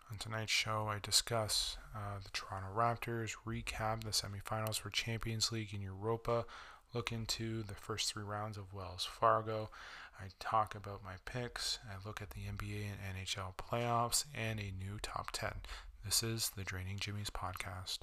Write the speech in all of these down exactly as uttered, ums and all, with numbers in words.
On tonight's show, I discuss uh, the Toronto Raptors, recap the semifinals for Champions League and Europa, look into the first three rounds of Wells Fargo. I talk about my picks, I look at the N B A and N H L playoffs, and a new top ten. This is the Draining Jimmy's podcast.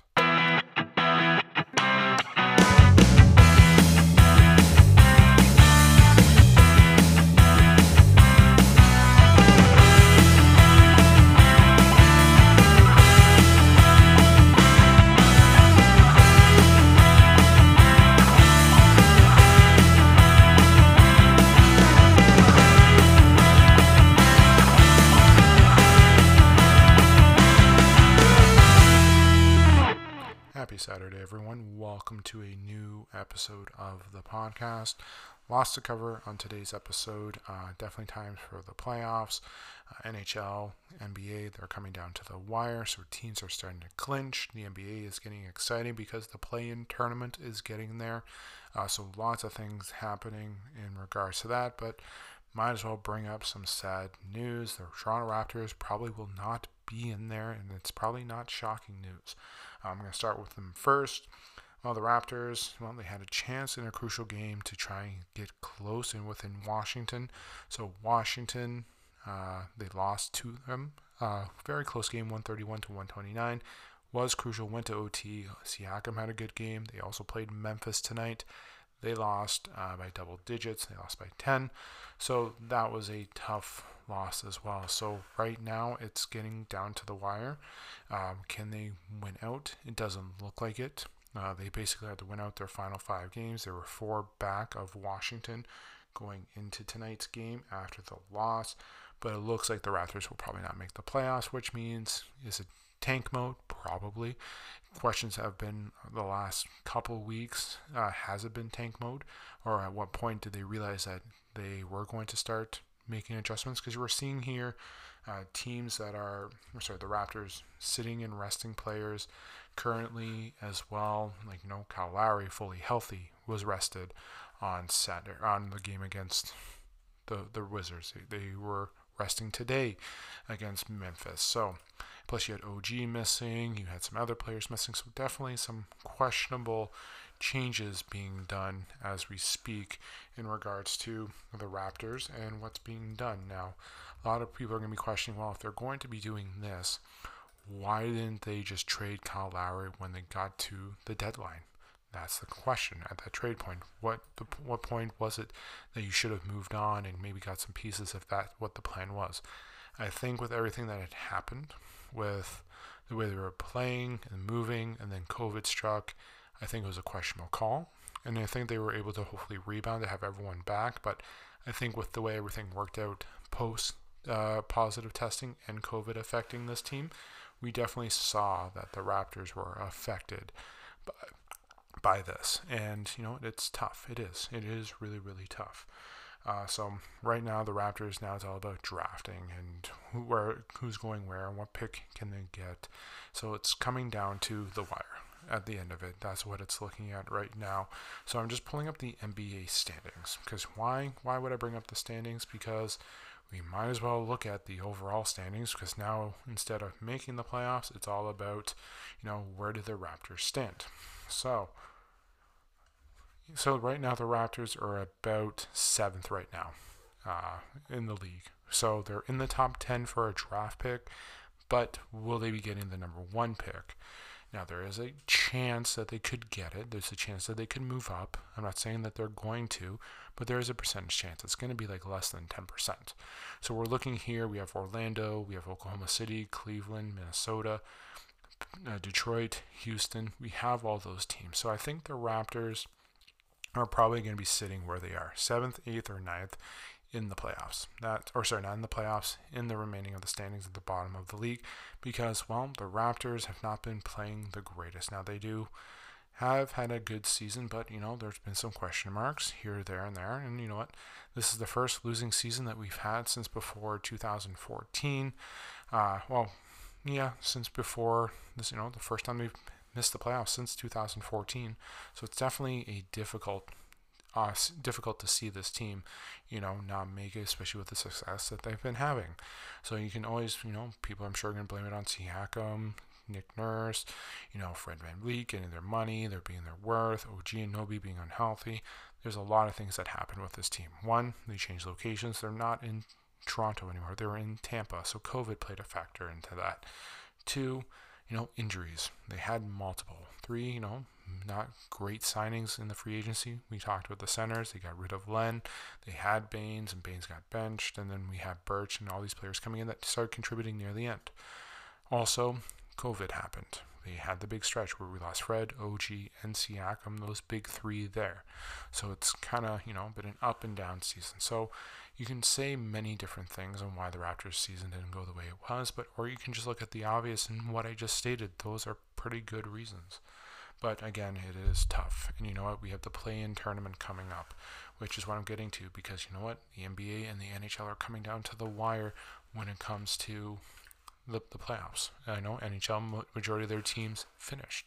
Happy Saturday, everyone. Welcome to a new episode of the podcast. Lots to cover on today's episode. Uh, definitely time for the playoffs. Uh, N H L, N B A, they're coming down to the wire, so teams are starting to clinch. The N B A is getting exciting because the play-in tournament is getting there. Uh, so lots of things happening in regards to that, but might as well bring up some sad news. The Toronto Raptors probably will not be in there, and it's probably not shocking news. I'm going to start with them first. Well, the Raptors, well, they had a chance in a crucial game to try and get close and within Washington. So Washington, uh, they lost to them. Uh, very close game, one thirty-one to one twenty-nine. Was crucial, went to O T. Siakam had a good game. They also played Memphis tonight. They lost uh, by double digits. They lost by ten. So that was a tough loss as well. So right now it's getting down to the wire. Um, can they win out? It doesn't look like it. Uh, they basically had to win out their final five games. They were four back of Washington going into tonight's game after the loss. But it looks like the Raptors will probably not make the playoffs, which means is it tank mode? Probably. Questions have been the last couple weeks, uh, has it been tank mode? Or at what point did they realize that they were going to start making adjustments? Because we're seeing here uh, teams that are, sorry, the Raptors sitting and resting players currently as well. Like, you know, Kyle Lowry, fully healthy, was rested on Saturday, on the game against the, the Wizards. They, they were resting today against Memphis. So, plus you had O G missing, you had some other players missing, so definitely some questionable changes being done as we speak in regards to the Raptors and what's being done. Now, a lot of people are going to be questioning, well, if they're going to be doing this, why didn't they just trade Kyle Lowry when they got to the deadline? That's the question at that trade point. What the, what point was it that you should have moved on and maybe got some pieces if that's what the plan was? I think with everything that had happened, with the way they were playing and moving, and then COVID struck, I think it was a questionable call. And I think they were able to hopefully rebound to have everyone back. But I think with the way everything worked out post uh, positive testing and COVID affecting this team, we definitely saw that the Raptors were affected by by this. And, you know, it's tough. It is. It is really, really tough. Uh, so right now the Raptors, now it's all about drafting and who, where, who's going where and what pick can they get. So it's coming down to the wire at the end of it. That's what it's looking at right now. So I'm just pulling up the N B A standings. Because why? Why would I bring up the standings? Because we might as well look at the overall standings, because now instead of making the playoffs, it's all about, you know, where do the Raptors stand. So So right now the Raptors are about seventh right now uh, in the league. So they're in the top ten for a draft pick, but will they be getting the number one pick? Now there is a chance that they could get it. There's a chance that they could move up. I'm not saying that they're going to, but there is a percentage chance. It's going to be like less than ten percent. So we're looking here. We have Orlando, we have Oklahoma City, Cleveland, Minnesota, uh, Detroit, Houston. We have all those teams. So I think the Raptors are probably going to be sitting where they are, seventh, eighth, or ninth in the playoffs. That, or sorry, not in the playoffs, in the remaining of the standings at the bottom of the league, because, well, the Raptors have not been playing the greatest. Now, they do have had a good season, but, you know, there's been some question marks here, there, and there, and you know what? This is the first losing season that we've had since before two thousand fourteen. Uh, well, yeah, since before this, you know, the first time we've missed the playoffs since two thousand fourteen. So it's definitely a difficult uh, difficult to see this team, you know, not make it, especially with the success that they've been having. So you can always, you know, people I'm sure are going to blame it on Siakam, Nick Nurse, you know, Fred VanVleet getting their money, they're being their worth, O G Anunoby being unhealthy. There's a lot of things that happen with this team. One, they changed locations. They're not in Toronto anymore. They were in Tampa, so COVID played a factor into that. Two, you know, injuries. They had multiple. Three, you know, not great signings in the free agency. We talked about the centers. They got rid of Len. They had Baines, and Baines got benched. And then we had Birch and all these players coming in that started contributing near the end. Also, COVID happened. They had the big stretch where we lost Fred, O G, and Siakam, those big three there. So it's kind of, you know, been an up and down season. So you can say many different things on why the Raptors season didn't go the way it was, but or you can just look at the obvious and what I just stated. Those are pretty good reasons. But again, it is tough. And you know what? We have the play-in tournament coming up, which is what I'm getting to, because you know what? The N B A and the N H L are coming down to the wire when it comes to the, the playoffs. I know N H L, majority of their teams finished.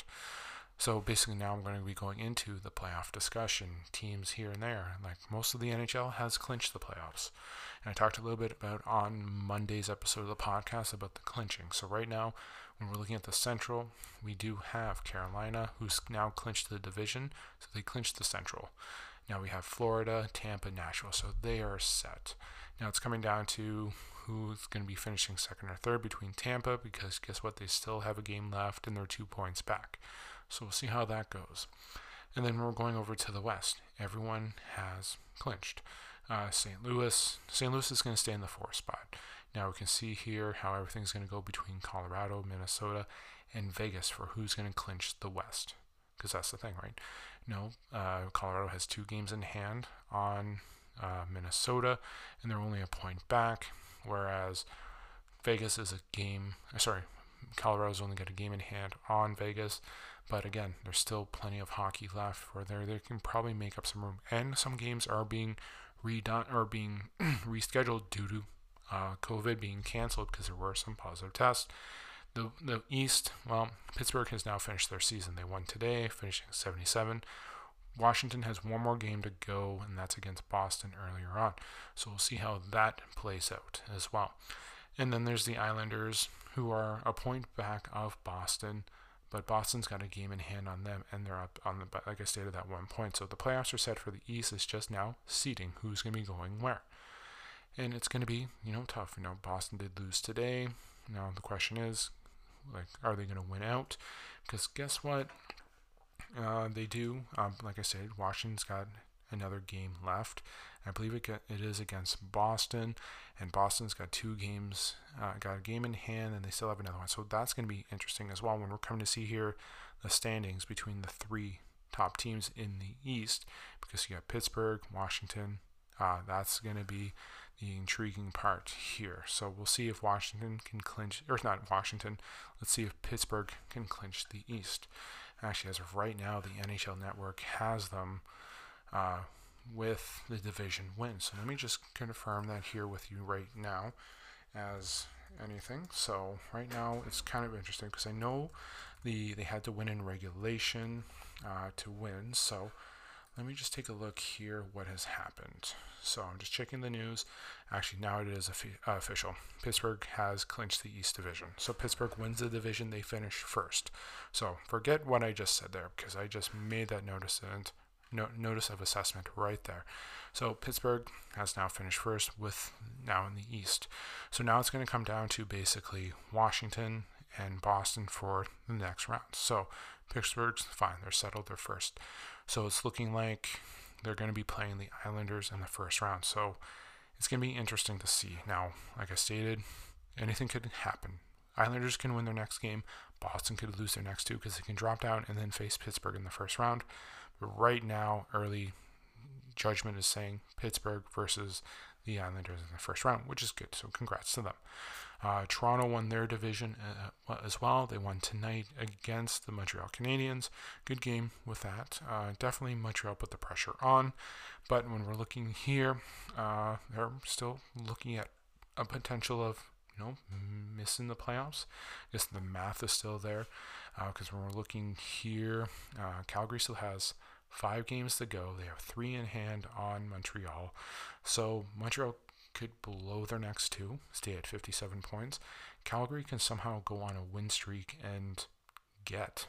So basically now I'm going to be going into the playoff discussion, teams here and there. Like most of the N H L has clinched the playoffs. And I talked a little bit about on Monday's episode of the podcast about the clinching. So right now, when we're looking at the Central, we do have Carolina, who's now clinched the division. So they clinched the Central. Now we have Florida, Tampa, Nashville. So they are set. Now it's coming down to who's going to be finishing second or third between Tampa, because guess what? They still have a game left and they're two points back. So we'll see how that goes. And then we're going over to the West. Everyone has clinched. Uh, Saint Louis. Saint Louis is going to stay in the fourth spot. Now we can see here how everything's going to go between Colorado, Minnesota, and Vegas for who's going to clinch the West. Because that's the thing, right? No, uh, Colorado has two games in hand on uh, Minnesota, and they're only a point back, whereas Vegas is a game, sorry, Colorado's only got a game in hand on Vegas. But again, there's still plenty of hockey left for there. They can probably make up some room. And some games are being redone or being rescheduled due to uh, COVID being canceled because there were some positive tests. The the East, well, Pittsburgh has now finished their season. They won today, finishing seventy-seven. Washington has one more game to go, and that's against Boston earlier on. So we'll see how that plays out as well. And then there's the Islanders, who are a point back of Boston. But Boston's got a game in hand on them, and they're up on the, like I stated, that one point. So the playoffs are set for the East. It's just now seeding who's going to be going where. And it's going to be, you know, tough. You know, Boston did lose today. Now the question is, like, are they going to win out? Because guess what? Uh, they do. Um, like I said, Washington's got another game left. I believe it get, it is against Boston, and Boston's got two games, uh, got a game in hand, and they still have another one. So that's going to be interesting as well when we're coming to see here the standings between the three top teams in the East, because you got Pittsburgh, Washington. Uh, that's going to be the intriguing part here. So we'll see if Washington can clinch, or not Washington. Let's see if Pittsburgh can clinch the East. Actually, as of right now, the N H L Network has them uh, with the division win. So let me just confirm that here with you right now as anything. So right now it's kind of interesting because I know the they had to win in regulation uh, to win. So let me just take a look here what has happened. So I'm just checking the news. Actually, now it is uh, official. Pittsburgh has clinched the East Division. So Pittsburgh wins the division. They finish first. So forget what I just said there, because I just made that notice and no, notice of assessment right there. So Pittsburgh has now finished first with now in the East. So now it's going to come down to basically Washington and Boston for the next round. So Pittsburgh's fine. They're settled. They're first. So it's looking like they're going to be playing the Islanders in the first round. So it's going to be interesting to see. Now, like I stated, anything could happen. Islanders can win their next game. Boston could lose their next two because they can drop down and then face Pittsburgh in the first round. But right now, early judgment is saying Pittsburgh versus the Islanders in the first round, which is good. So congrats to them. Uh, Toronto won their division uh, as well. They won tonight against the Montreal Canadiens. Good game with that. Uh, definitely Montreal put the pressure on. But when we're looking here, uh, they're still looking at a potential of, you know, missing the playoffs. I guess the math is still there. Because uh, when we're looking here, uh, Calgary still has Five games to go. They have three in hand on Montreal. So Montreal could blow their next two, stay at fifty-seven points. Calgary can somehow go on a win streak and get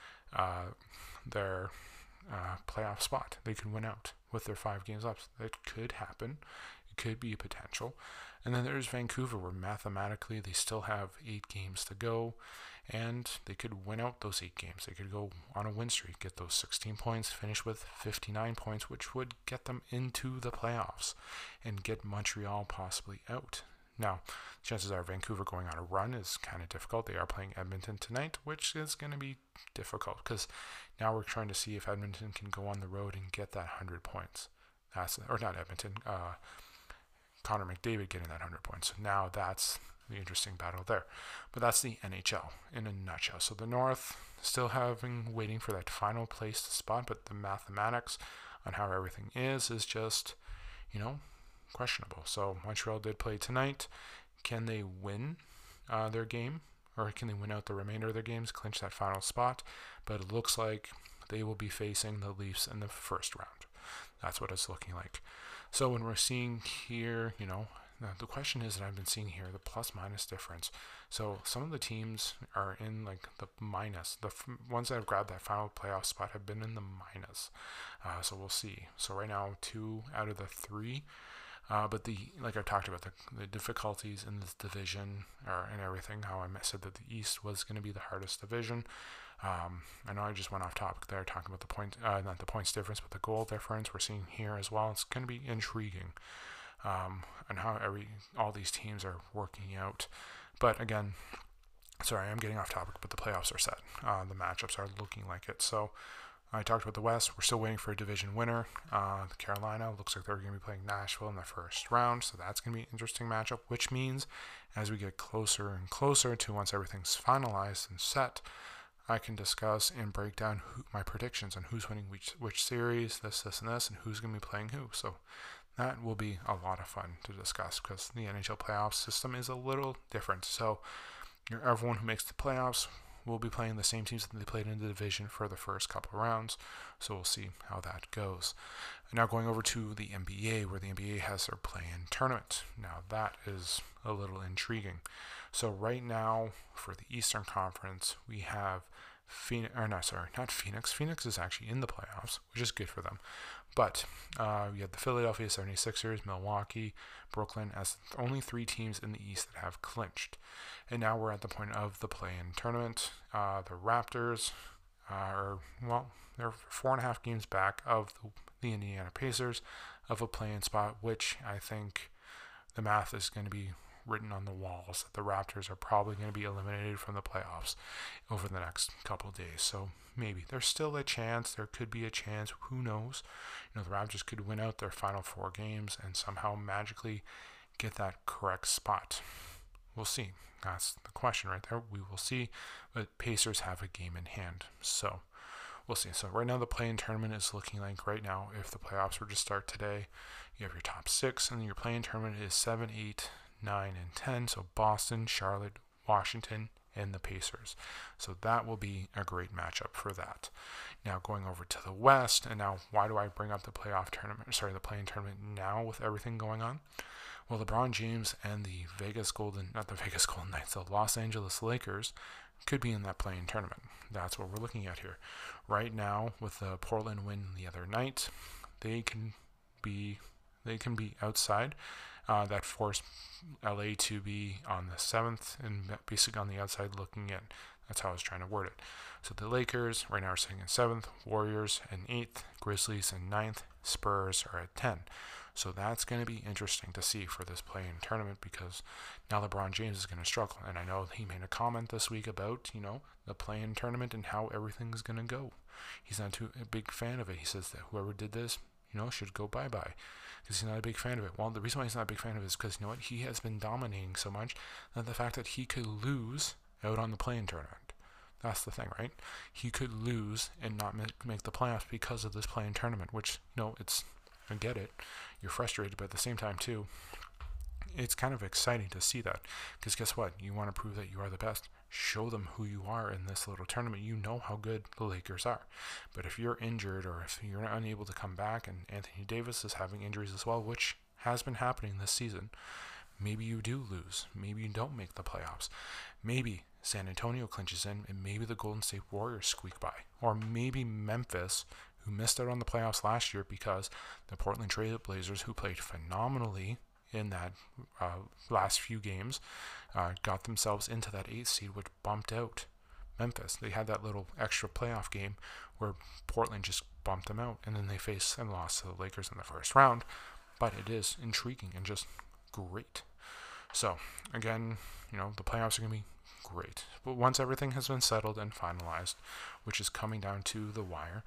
uh, their uh, playoff spot. They could win out with their five games left. That could happen. It could be a potential. And then there's Vancouver, where mathematically they still have eight games to go, and they could win out those eight games. They could go on a win streak, get those sixteen points, finish with fifty-nine points, which would get them into the playoffs and get Montreal possibly out. Now, chances are Vancouver going on a run is kind of difficult. They are playing Edmonton tonight, which is going to be difficult because now we're trying to see if Edmonton can go on the road and get that one hundred points. That's, or not Edmonton, uh, Connor McDavid getting that one hundred points. So now that's the interesting battle there. But that's the N H L in a nutshell. So the North still having, waiting for that final place spot, but the mathematics on how everything is, is just, you know, questionable. So Montreal did play tonight. Can they win uh, their game, or can they win out the remainder of their games, clinch that final spot? But it looks like they will be facing the Leafs in the first round. That's what it's looking like. So when we're seeing here, you know, the question is that I've been seeing here, the plus minus difference. So some of the teams are in like the minus. The f- ones that have grabbed that final playoff spot have been in the minus. Uh, so we'll see. So right now, two out of the three. Uh, but the like I talked about, the, the difficulties in this division are, and everything, how I said that the East was going to be the hardest division. Um, I know I just went off topic there talking about the point, uh, not the points difference, but the goal difference we're seeing here as well. It's going to be intriguing, um, and how every all these teams are working out. But again, sorry, I'm getting off topic, but the playoffs are set. Uh, the matchups are looking like it. So I talked about the West. We're still waiting for a division winner. Uh, Carolina looks like they're going to be playing Nashville in the first round, so that's going to be an interesting matchup, which means as we get closer and closer to once everything's finalized and set, I can discuss and break down who, my predictions on who's winning which, which series, this, this, and this, and who's going to be playing who. So that will be a lot of fun to discuss because the N H L playoff system is a little different. So you're, everyone who makes the playoffs will be playing the same teams that they played in the division for the first couple of rounds. So we'll see how that goes. Now going over to the N B A, where the N B A has their play-in tournament. Now that is a little intriguing. So right now for the Eastern Conference, we have Phoenix, or no, sorry, not Phoenix. Phoenix is actually in the playoffs, which is good for them. But uh, we have the Philadelphia seventy-sixers, Milwaukee, Brooklyn as only three teams in the East that have clinched. And now we're at the point of the play-in tournament. Uh, the Raptors are, well, they're four and a half games back of the, the Indiana Pacers of a play-in spot, which I think the math is going to be written on the walls that the Raptors are probably going to be eliminated from the playoffs over the next couple of days. So maybe there's still a chance. There could be a chance. Who knows? You know, the Raptors could win out their final four games and somehow magically get that correct spot. We'll see. That's the question right there. We will see. But Pacers have a game in hand. So we'll see. So right now the play-in tournament is looking like right now, if the playoffs were to start today, you have your top six, and your play-in tournament is seven, eight, nine, and ten. So Boston, Charlotte, Washington, and the Pacers. So that will be a great matchup for that. Now going over to the West, and now why do I bring up the playoff tournament, sorry, the play-in tournament now with everything going on? Well, LeBron James and the Vegas Golden, not the Vegas Golden Knights, the Los Angeles Lakers could be in that play-in tournament. That's what we're looking at here. Right now, with the Portland win the other night, they can be they can be outside. Uh, that forced L A to be on the seventh and basically on the outside looking in. That's how I was trying to word it. So the Lakers right now are sitting in seventh, Warriors in eighth, Grizzlies in ninth, Spurs are at ten. So that's going to be interesting to see for this play-in tournament because now LeBron James is going to struggle. And I know he made a comment this week about, you know, the play-in tournament and how everything's going to go. He's not too a big fan of it. He says that whoever did this, you know, should go bye-bye because he's not a big fan of it. Well, the reason why he's not a big fan of it is because, you know what, he has been dominating so much that the fact that he could lose out on the play-in tournament. That's the thing, right? He could lose and not make, make the playoffs because of this play-in tournament, which, you know, it's, I get it. You're frustrated, but at the same time, too, it's kind of exciting to see that, because guess what? You want to prove that you are the best. Show them who you are in this little tournament. You know how good the Lakers are. But if you're injured or if you're unable to come back, and Anthony Davis is having injuries as well, which has been happening this season, maybe you do lose. Maybe you don't make the playoffs. Maybe San Antonio clinches in, and maybe the Golden State Warriors squeak by. Or maybe Memphis, who missed out on the playoffs last year because the Portland Trail Blazers, who played phenomenally in that uh, last few games, uh, got themselves into that eighth seed, which bumped out Memphis. They had that little extra playoff game where Portland just bumped them out, and then they faced and lost to the Lakers in the first round. But it is intriguing and just great. So again, you know, the playoffs are going to be great. But once everything has been settled and finalized, which is coming down to the wire.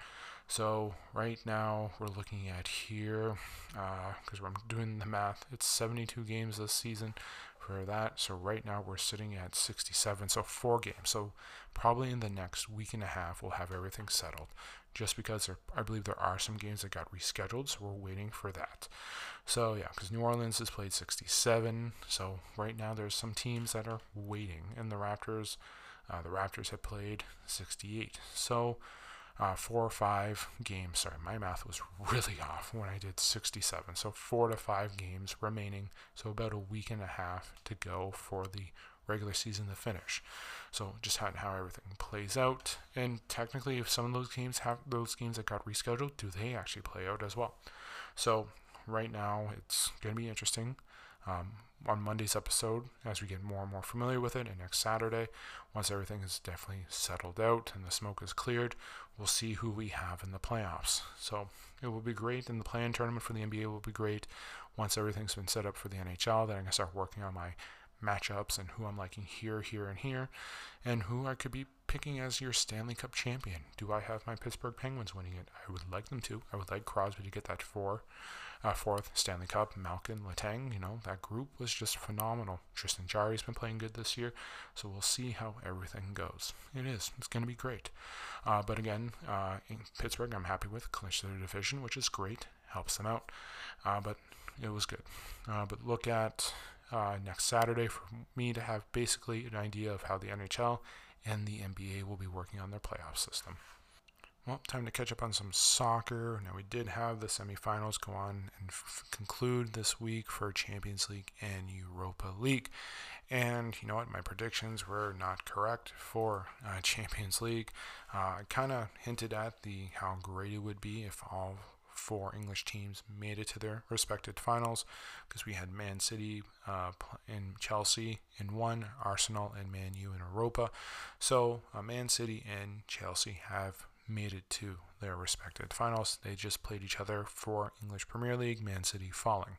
So right now we're looking at here, because uh, I'm doing the math, it's seventy-two games this season for that. So right now we're sitting at sixty-seven, so four games. So probably in the next week and a half we'll have everything settled, just because there, I believe there are some games that got rescheduled, so we're waiting for that. So yeah, because New Orleans has played sixty-seven, so right now there's some teams that are waiting, and the Raptors, uh, the Raptors have played sixty-eight. So Uh, four or five games. Sorry, my math was really off when I did sixty-seven. So four to five games remaining. So about a week and a half to go for the regular season to finish. So just how, how everything plays out. And technically, if some of those games have those games that got rescheduled, do they actually play out as well? So right now, it's going to be interesting. Um, on Monday's episode, as we get more and more familiar with it, and next Saturday, once everything is definitely settled out and the smoke is cleared, we'll see who we have in the playoffs. So it will be great, and the play-in tournament for the N B A will be great. Once everything's been set up for the N H L, then I'm going to start working on my matchups and who I'm liking here, here, and here, and who I could be picking as your Stanley Cup champion. Do I have my Pittsburgh Penguins winning it? I would like them to. I would like Crosby to get that four, uh, fourth Stanley Cup. Malkin, Letang, you know, that group was just phenomenal. Tristan Jarry's been playing good this year, so we'll see how everything goes. It is. It's going to be great. Uh, but again, uh, in Pittsburgh, I'm happy with. Clinched their division, which is great. Helps them out. Uh, but it was good. Uh, but look at uh, next Saturday for me to have basically an idea of how the N H L and the N B A will be working on their playoff system. Well, time to catch up on some soccer. Now, we did have the semifinals go on and f- conclude this week for Champions League and Europa League. And you know what? My predictions were not correct for uh, Champions League. Uh, I kind of hinted at the how great it would be if all four English teams made it to their respective finals, because we had Man City uh, and Chelsea in one, Arsenal and Man U in Europa. So uh, Man City and Chelsea have made it to their respective finals. They just played each other for English Premier League, Man City falling.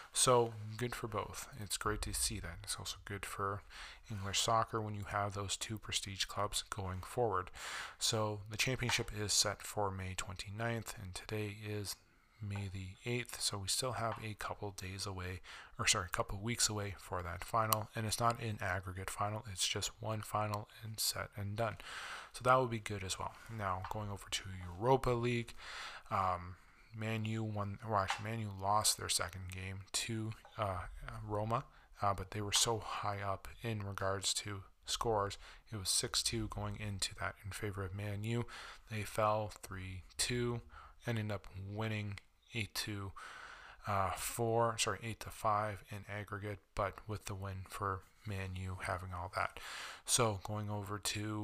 So good for both. It's great to see that. It's also good for English soccer when you have those two prestige clubs going forward. So the championship is set for May twenty-ninth, and today is May the eighth, so we still have a couple days away, or sorry, a couple weeks away for that final, and it's not an aggregate final, it's just one final and set and done. So that will be good as well. Now, going over to Europa League, um, Man U won, well actually Man U lost their second game to uh, Roma, uh, but they were so high up in regards to scores. It was six two going into that in favor of Man U. They fell three two and ended up winning eight to uh, four, sorry, eight to five in aggregate, but with the win for Man U having all that. So going over to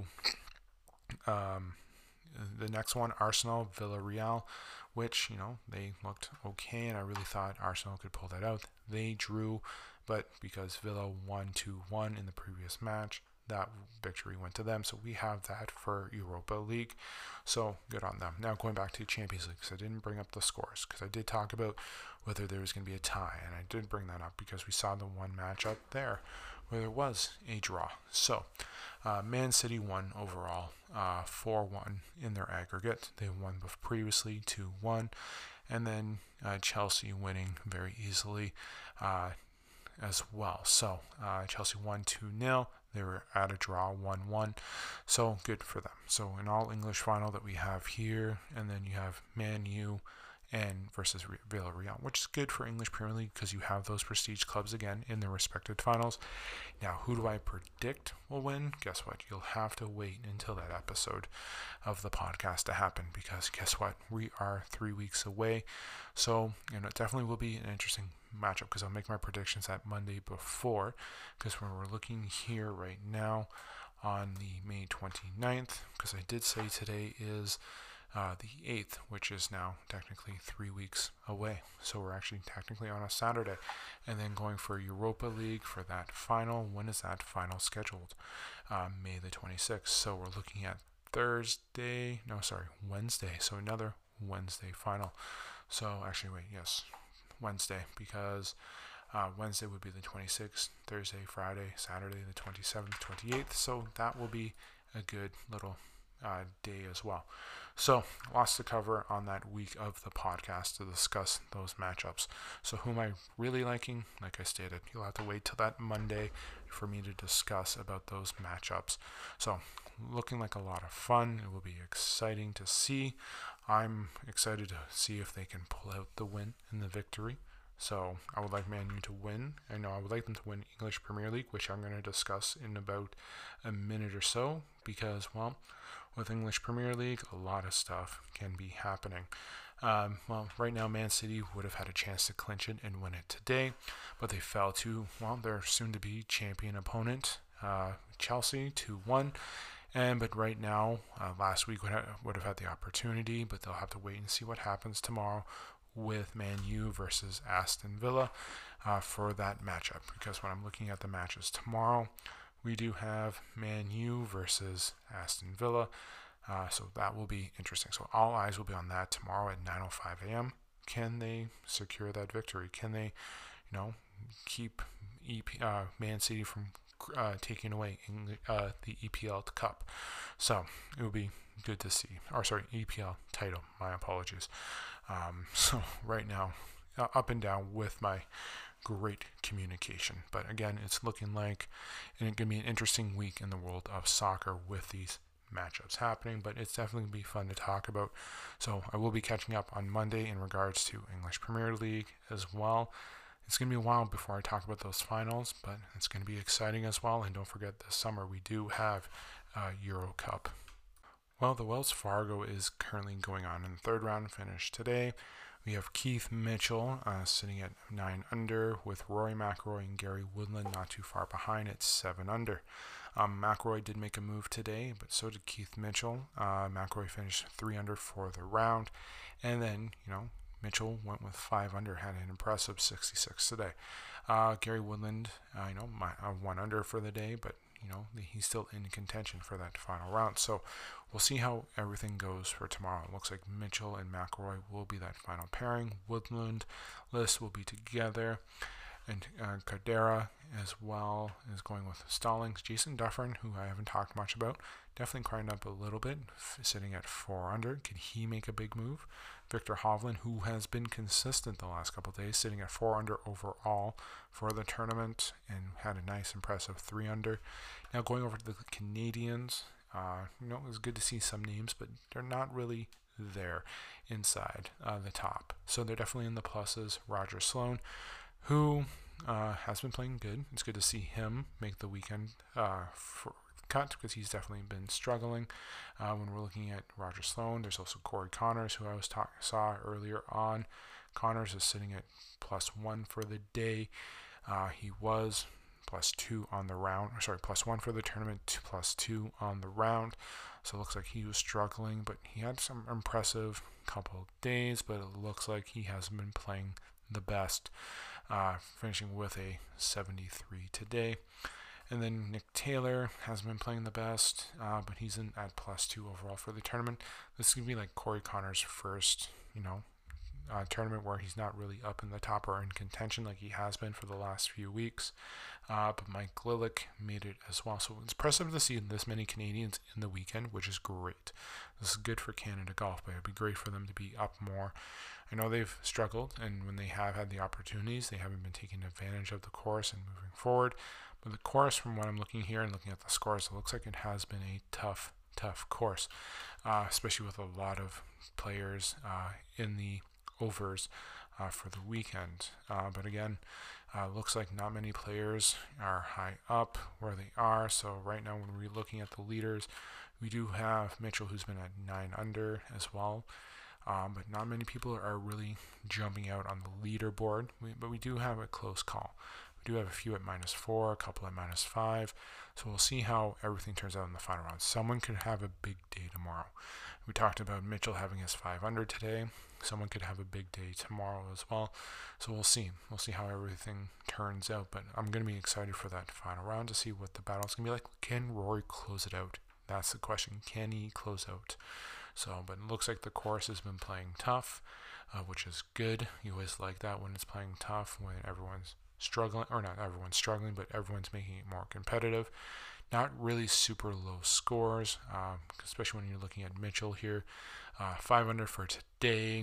um, the next one, Arsenal, Villarreal, which, you know, they looked okay, and I really thought Arsenal could pull that out. They drew, but because Villa won two one in the previous match, that victory went to them. So we have that for Europa League. So good on them. Now going back to Champions League, because I didn't bring up the scores, because I did talk about whether there was going to be a tie, and I did bring that up because we saw the one matchup there where there was a draw. So uh, Man City won overall uh, four one in their aggregate. They won previously two one, and then uh, Chelsea winning very easily uh, as well. So uh, Chelsea won two nil. They were at a draw one one, so good for them. So an all English final that we have here, and then you have Man U and versus Villarreal, which is good for English Premier League because you have those prestige clubs again in their respective finals. Now, who do I predict will win? Guess what? You'll have to wait until that episode of the podcast to happen, because guess what? We are three weeks away. So, you know, it definitely will be an interesting matchup because I'll make my predictions that Monday before, because when we're looking here right now on the May twenty-ninth, because I did say today is Uh, the eighth, which is now technically three weeks away. So we're actually technically on a Saturday. And then going for Europa League for that final. When is that final scheduled? Uh, May the twenty-sixth. So we're looking at Thursday. No, sorry, Wednesday. So another Wednesday final. So actually, wait, yes, Wednesday, because uh, Wednesday would be the twenty-sixth, Thursday, Friday, Saturday, the twenty-seventh, twenty-eighth. So that will be a good little uh, day as well. So, lots to cover on that week of the podcast to discuss those matchups. So, who am I really liking? Like I stated, you'll have to wait till that Monday for me to discuss about those matchups. So, looking like a lot of fun. It will be exciting to see. I'm excited to see if they can pull out the win and the victory. So, I would like Man U to win. I know I would like them to win English Premier League, which I'm going to discuss in about a minute or so, because, well, with English Premier League, a lot of stuff can be happening. Um, well, right now, Man City would have had a chance to clinch it and win it today, but they fell to, well, their soon-to-be champion opponent, uh, Chelsea, two one. And but right now, uh, last week would have, would have had the opportunity, but they'll have to wait and see what happens tomorrow with Man U versus Aston Villa uh, for that matchup. Because when I'm looking at the matches tomorrow, we do have Man U versus Aston Villa, uh, so that will be interesting. So all eyes will be on that tomorrow at nine oh five a.m. Can they secure that victory? Can they, you know, keep E P, uh, Man City from uh, taking away in, uh, the E P L Cup? So it will be good to see. Or sorry, E P L title. My apologies. Um, so right now, uh, up and down with my great communication. But again, it's looking like and it's going to be an interesting week in the world of soccer with these matchups happening, but it's definitely going to be fun to talk about. So I will be catching up on Monday in regards to English Premier League as well. It's going to be a while before I talk about those finals, but it's going to be exciting as well. And don't forget, this summer we do have uh, Euro Cup. Well, the Wells Fargo is currently going on in the third round, finished today. We have Keith Mitchell uh, sitting at nine under, with Rory McIlroy and Gary Woodland not too far behind at seven under. Um, McIlroy did make a move today, but so did Keith Mitchell. Uh, McIlroy finished three under for the round, and then, you know, Mitchell went with five under, had an impressive sixty-six today. Uh, Gary Woodland, uh, you know, my, uh, one under for the day, but you know, he's still in contention for that final round. So we'll see how everything goes for tomorrow. It looks like Mitchell and McIlroy will be that final pairing. Woodland, List will be together. And uh, Cardera as well is going with Stallings. Jason Dufferin, who I haven't talked much about, definitely climbed up a little bit, f- sitting at four under. Can he make a big move? Victor Hovland, who has been consistent the last couple of days, sitting at four under overall for the tournament and had a nice, impressive three under. Now going over to the Canadians, uh, you know, it was good to see some names, but they're not really there inside uh, the top. So they're definitely in the pluses. Roger Sloan, who uh, has been playing good. It's good to see him make the weekend uh, for cut, because he's definitely been struggling. Uh, when we're looking at Roger Sloan, there's also Corey Connors, who I was talk- saw earlier on. Connors is sitting at plus one for the day. Uh, he was plus two on the round. Sorry, plus one for the tournament, two, plus two on the round. So it looks like he was struggling, but he had some impressive couple of days, but it looks like he hasn't been playing the best, uh, finishing with a seventy-three today. And then Nick Taylor has been playing the best, uh, but he's in at plus two overall for the tournament. This is going to be like Corey Connors' first, you know, uh, tournament where he's not really up in the top or in contention like he has been for the last few weeks. Uh, but Mike Lillick made it as well. So it's impressive to see this many Canadians in the weekend, which is great. This is good for Canada Golf, but it would be great for them to be up more. I know they've struggled, and when they have had the opportunities, they haven't been taking advantage of the course and moving forward. But the course, from what I'm looking here and looking at the scores, it looks like it has been a tough, tough course, uh, especially with a lot of players uh, in the overs uh, for the weekend. Uh, but again, uh, looks like not many players are high up where they are. So right now, when we're looking at the leaders, we do have Mitchell, who's been at nine under as well. Um, but not many people are really jumping out on the leaderboard. We, but we do have a close call. We do have a few at minus four, a couple at minus five. So we'll see how everything turns out in the final round. Someone could have a big day tomorrow. We talked about Mitchell having his five under today. Someone could have a big day tomorrow as well. So we'll see. We'll see how everything turns out. But I'm going to be excited for that final round to see what the battle's going to be like. Can Rory close it out? That's the question. Can he close out? So, but it looks like the course has been playing tough, uh, which is good. You always like that when it's playing tough, when everyone's struggling, or not everyone's struggling, but everyone's making it more competitive. Not really super low scores, um, especially when you're looking at Mitchell here. Uh, five under for today.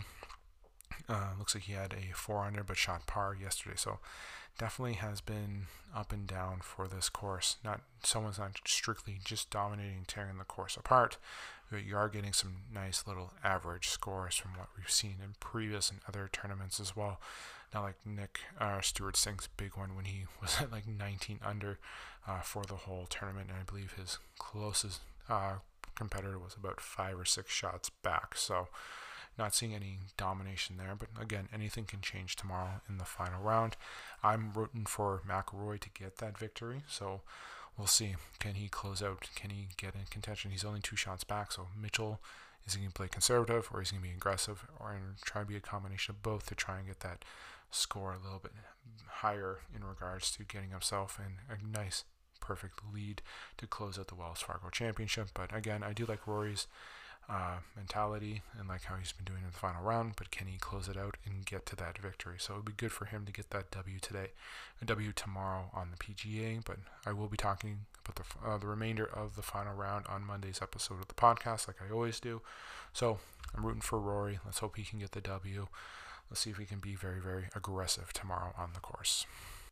Uh, looks like he had a four under, but shot par yesterday. So definitely has been up and down for this course. Not someone's not strictly just dominating, tearing the course apart, but you are getting some nice little average scores from what we've seen in previous and other tournaments as well. Not like Nick uh, Stewart Singh's big one when he was at like nineteen under uh, for the whole tournament, and I believe his closest uh, competitor was about five or six shots back. So not seeing any domination there, but again, anything can change tomorrow in the final round. I'm rooting for McIlroy to get that victory, so we'll see. Can he close out? Can he get in contention? He's only two shots back, so Mitchell, is he going to play conservative, or is he going to be aggressive, or try to be a combination of both to try and get that score a little bit higher in regards to getting himself in a nice, perfect lead to close out the Wells Fargo Championship. But again, I do like Rory's Uh, mentality and like how he's been doing in the final round, but can he close it out and get to that victory? So it would be good for him to get that W today, a W tomorrow on the P G A. But I will be talking about the uh, the remainder of the final round on Monday's episode of the podcast, like I always do. So I'm rooting for Rory. Let's hope he can get the W. Let's see if he can be very, very aggressive tomorrow on the course.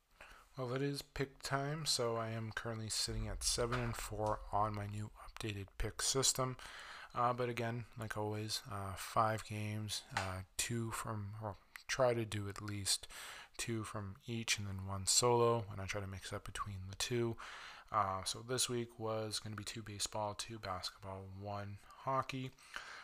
Well, it is pick time, so I am currently sitting at seven and four on my new updated pick system. Uh, but again, like always, uh, five games, uh, two from, or try to do at least two from each, and then one solo, and I try to mix up between the two. Uh, so this week was going to be two baseball, two basketball, one hockey.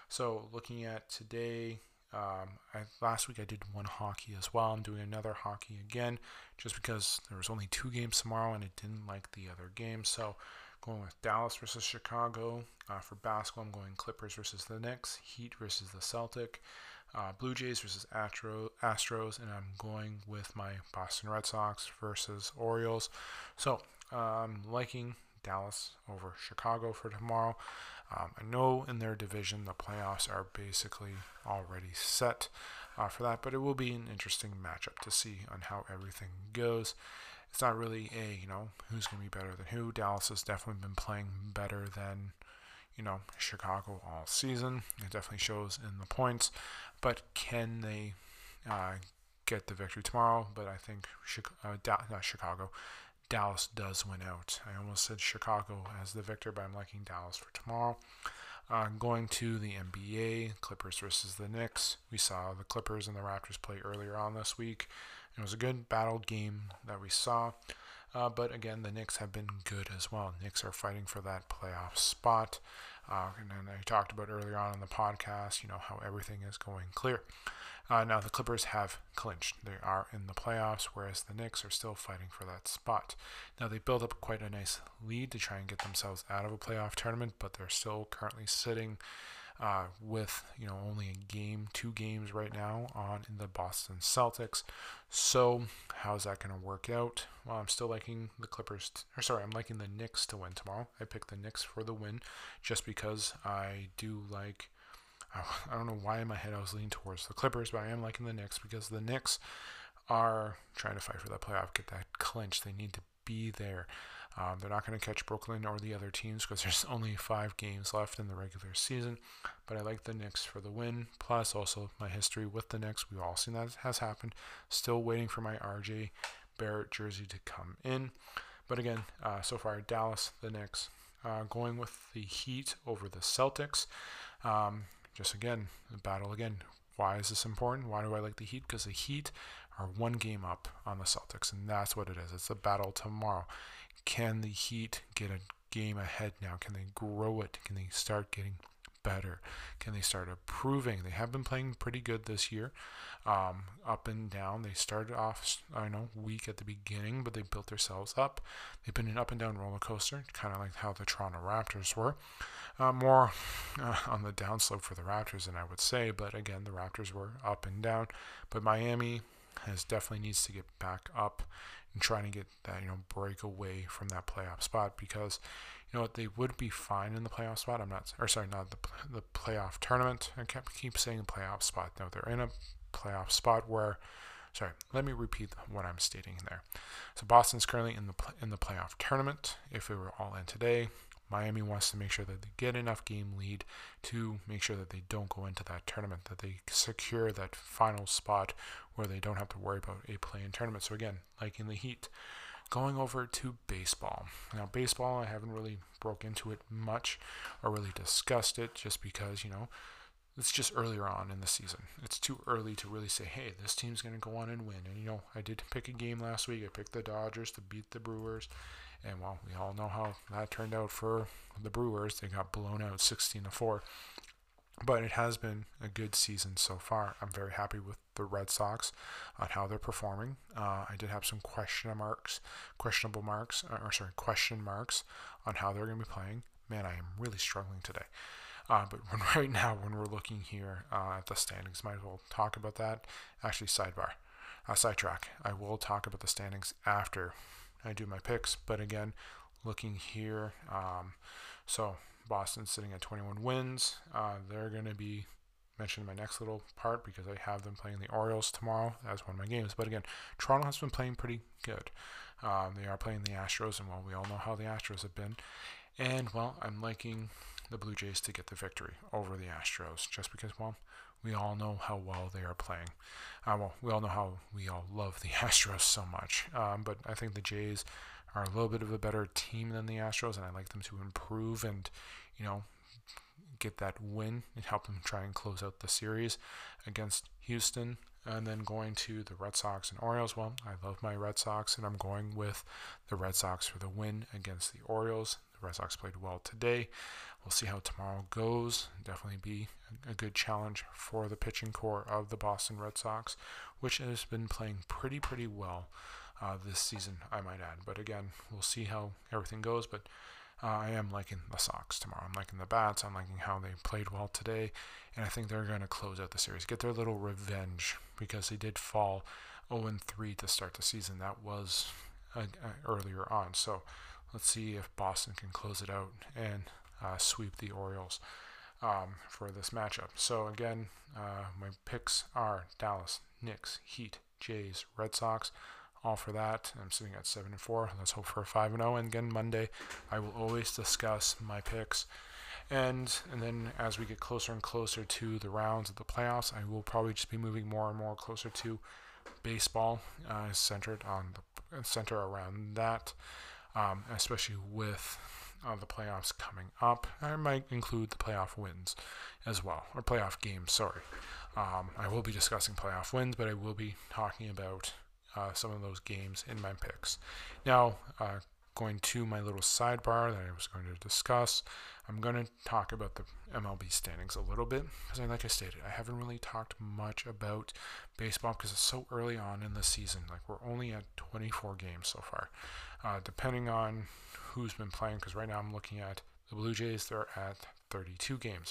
So looking at today, um, I, last week I did one hockey as well. I'm doing another hockey again, just because there was only two games tomorrow, and I didn't like the other game. So going with Dallas versus Chicago. Uh, for basketball, I'm going Clippers versus the Knicks, Heat versus the Celtic, uh, Blue Jays versus Astro, Astros, and I'm going with my Boston Red Sox versus Orioles. So I'm um, liking Dallas over Chicago for tomorrow. Um, I know in their division the playoffs are basically already set uh, for that, but it will be an interesting matchup to see on how everything goes. It's not really a, you know, who's going to be better than who. Dallas has definitely been playing better than, you know, Chicago all season. It definitely shows in the points. But can they uh, get the victory tomorrow? But I think, uh, da- not Chicago, Dallas does win out. I almost said Chicago as the victor, but I'm liking Dallas for tomorrow. Uh, going to the N B A, Clippers versus the Knicks. We saw the Clippers and the Raptors play earlier on this week. It was a good battle game that we saw. Uh, but again, the Knicks have been good as well. Knicks are fighting for that playoff spot. Uh, and then I talked about earlier on in the podcast, you know, how everything is going clear. Uh, now the Clippers have clinched. They are in the playoffs, whereas the Knicks are still fighting for that spot. Now they built up quite a nice lead to try and get themselves out of a playoff tournament, but they're still currently sitting uh, with, you know, only a game, two games right now on in the Boston Celtics. So how's that going to work out? Well, I'm still liking the Clippers, t- or sorry, I'm liking the Knicks to win tomorrow. I picked the Knicks for the win just because I do like, I don't know why in my head I was leaning towards the Clippers, but I am liking the Knicks because the Knicks are trying to fight for that playoff, get that clinch. They need to be there. Um, they're not going to catch Brooklyn or the other teams because there's only five games left in the regular season. But I like the Knicks for the win. Plus, also my history with the Knicks. We've all seen that has happened. Still waiting for my R J Barrett jersey to come in. But again, uh, so far, Dallas, the Knicks, uh, going with the Heat over the Celtics. Um, just again, the battle again. Why is this important? Why do I like the Heat? Because the Heat are one game up on the Celtics, and that's what it is. It's a battle tomorrow. Can the Heat get a game ahead now? Can they grow it? Can they start getting better? Can they start improving? They have been playing pretty good this year, um, up and down. They started off, I know, weak at the beginning, but they built themselves up. They've been an up and down roller coaster, kind of like how the Toronto Raptors were. Uh, more uh, on the downslope for the Raptors than I would say, but again, the Raptors were up and down. But Miami has definitely needs to get back up and trying to get that, you know, break away from that playoff spot, because you know what, they would be fine in the playoff spot. I'm not, or sorry, not the the playoff tournament. I kept keep saying playoff spot. No, they're in a playoff spot where, sorry, let me repeat what I'm stating there. So Boston's currently in the in the playoff tournament. If it were all in today, Miami wants to make sure that they get enough game lead to make sure that they don't go into that tournament, that they secure that final spot where they don't have to worry about a play-in tournament. So again, like in the Heat, going over to baseball. Now, baseball, I haven't really broke into it much or really discussed it, just because, you know, it's just earlier on in the season. It's too early to really say, hey, this team's going to go on and win. And, you know, I did pick a game last week. I picked the Dodgers to beat the Brewers. And, well, we all know how that turned out for the Brewers. They got blown out sixteen to four. But it has been a good season so far. I'm very happy with the Red Sox on how they're performing. Uh, I did have some question marks, questionable marks, or sorry, question marks on how they're going to be playing. Man, I am really struggling today. Uh, but when, right now, when we're looking here uh, at the standings, might as well talk about that. Actually, sidebar, uh, sidetrack. I will talk about the standings after I do my picks. But again, looking here, um, so Boston's sitting at twenty-one wins. Uh, they're going to be mentioned in my next little part because I have them playing the Orioles tomorrow as one of my games. But again, Toronto has been playing pretty good. Um, they are playing the Astros, and well, we all know how the Astros have been. And well, I'm liking the Blue Jays to get the victory over the Astros, just because, well, we all know how well they are playing. Uh, well, we all know how we all love the Astros so much. Um, but I think the Jays are a little bit of a better team than the Astros, and I like them to improve and, you know, get that win and help them try and close out the series against Houston. And then going to the Red Sox and Orioles. Well, I love my Red Sox, and I'm going with the Red Sox for the win against the Orioles. The Red Sox played well today. We'll see how tomorrow goes. Definitely be a good challenge for the pitching core of the Boston Red Sox, which has been playing pretty, pretty well uh, this season, I might add. But again, we'll see how everything goes. But uh, I am liking the Sox tomorrow. I'm liking the bats. I'm liking how they played well today. And I think they're going to close out the series, get their little revenge, because they did fall oh and three to start the season. That was uh, uh, earlier on. So let's see if Boston can close it out and uh, sweep the Orioles um, for this matchup. So again, uh, my picks are Dallas, Knicks, Heat, Jays, Red Sox. All for that. I'm sitting at seven and four. Let's hope for a five and zero. And again, Monday, I will always discuss my picks. And and then as we get closer and closer to the rounds of the playoffs, I will probably just be moving more and more closer to baseball, uh, centered on the center around that, um, especially with uh, the playoffs coming up. I might include the playoff wins as well, or playoff games. Sorry, um, I will be discussing playoff wins, but I will be talking about uh, some of those games in my picks. Now, uh, going to my little sidebar that I was going to discuss, I'm going to talk about the M L B standings a little bit, because like I stated, I haven't really talked much about baseball because it's so early on in the season. Like, we're only at twenty-four games so far, uh, depending on who's been playing, because right now I'm looking at the Blue Jays. They're at thirty-two games.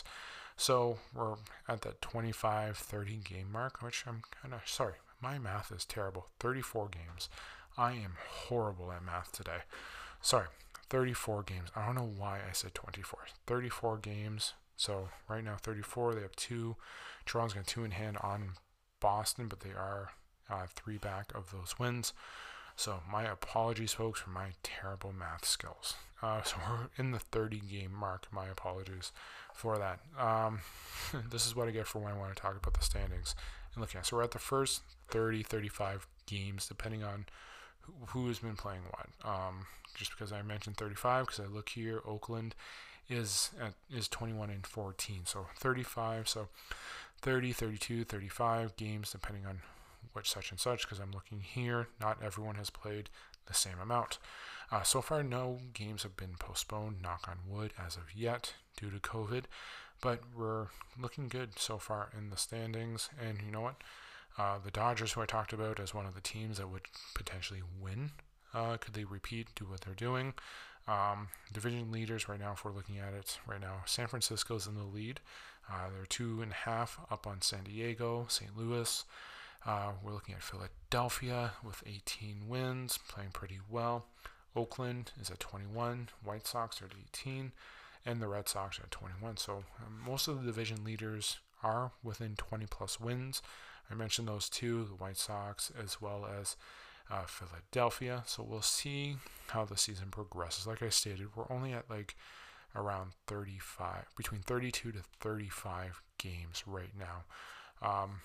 So we're at that twenty-five, thirty game mark, which I'm kind of, sorry, my math is terrible. thirty-four games. I am horrible at math today. Sorry, thirty-four games. I don't know why I said twenty-four. thirty-four games. So right now, thirty-four. They have two. Toronto's got two in hand on Boston, but they are uh, three back of those wins. So my apologies, folks, for my terrible math skills. Uh, so we're in the thirty game mark. My apologies for that. Um, this is what I get for when I want to talk about the standings and looking at. So we're at the first thirty, thirty-five games, depending on who has been playing what. Um, just because I mentioned thirty-five, because I look here, Oakland is at, is twenty-one and fourteen, so thirty-five. So thirty, thirty-two, thirty-five games, depending on which such and such, because I'm looking here, not everyone has played the same amount. Uh, so far, no games have been postponed, knock on wood, as of yet, due to COVID, but we're looking good so far in the standings. And you know what? Uh, the Dodgers, who I talked about as one of the teams that would potentially win, uh, could they repeat, do what they're doing? Um, division leaders right now, if we're looking at it right now, San Francisco's in the lead. Uh, they're two and a half up on San Diego, Saint Louis. Uh, we're looking at Philadelphia with eighteen wins, playing pretty well. Oakland is at twenty-one. White Sox are at eighteen. And the Red Sox are at twenty-one. So um, most of the division leaders are within twenty plus wins. I mentioned those two, the White Sox as well as uh, Philadelphia. So we'll see how the season progresses. Like I stated, we're only at like around thirty-five, between thirty-two to thirty-five games right now. Um,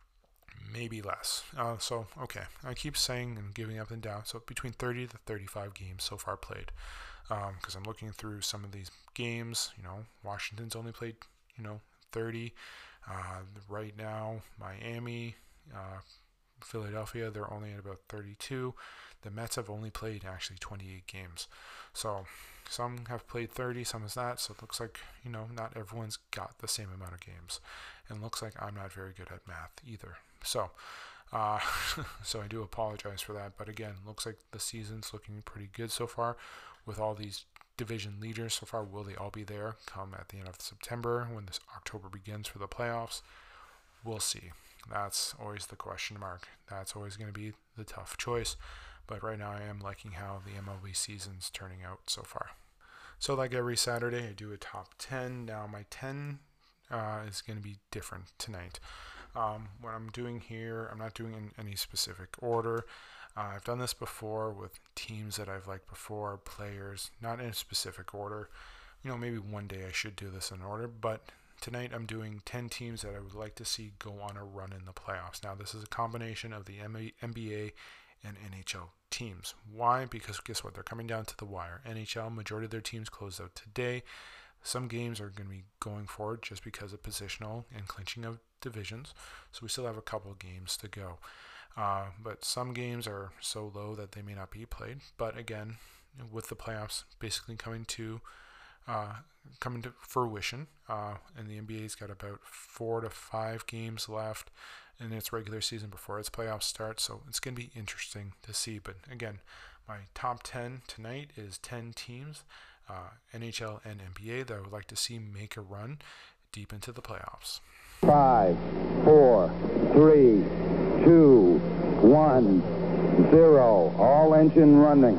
maybe less. Uh, so, okay, I keep saying and giving up and down. So between thirty to thirty-five games so far played. Because um, I'm looking through some of these games. You know, Washington's only played, you know, thirty. Uh, right now, Miami, uh, Philadelphia, they're only at about thirty-two. The Mets have only played actually twenty-eight games. So some have played thirty, some is that. So it looks like, you know, not everyone's got the same amount of games. And it looks like I'm not very good at math either. So, uh, so I do apologize for that. But again, looks like the season's looking pretty good so far with all these division leaders so far. Will they all be there come at the end of September when this October begins for the playoffs? We'll see. That's always the question mark. That's always going to be the tough choice. But right now I am liking how the M L B season's turning out so far. So like every Saturday, I do a top ten. Now my ten uh, is going to be different tonight. Um, what I'm doing here, I'm not doing in any specific order. Uh, I've done this before with teams that I've liked before, players, not in a specific order. You know, maybe one day I should do this in order, but tonight I'm doing ten teams that I would like to see go on a run in the playoffs. Now, this is a combination of the N B A and N H L teams. Why? Because guess what? They're coming down to the wire. N H L, majority of their teams closed out today. Some games are going to be going forward just because of positional and clinching of divisions. So we still have a couple of games to go. Uh, but some games are so low that they may not be played. But again, with the playoffs basically coming to uh, coming to fruition, uh, and the N B A's got about four to five games left in its regular season before its playoffs start. So it's going to be interesting to see. But again, my top ten tonight is ten teams, uh, N H L and N B A, that I would like to see make a run deep into the playoffs. Five, four, three, two, one, zero. All engine running.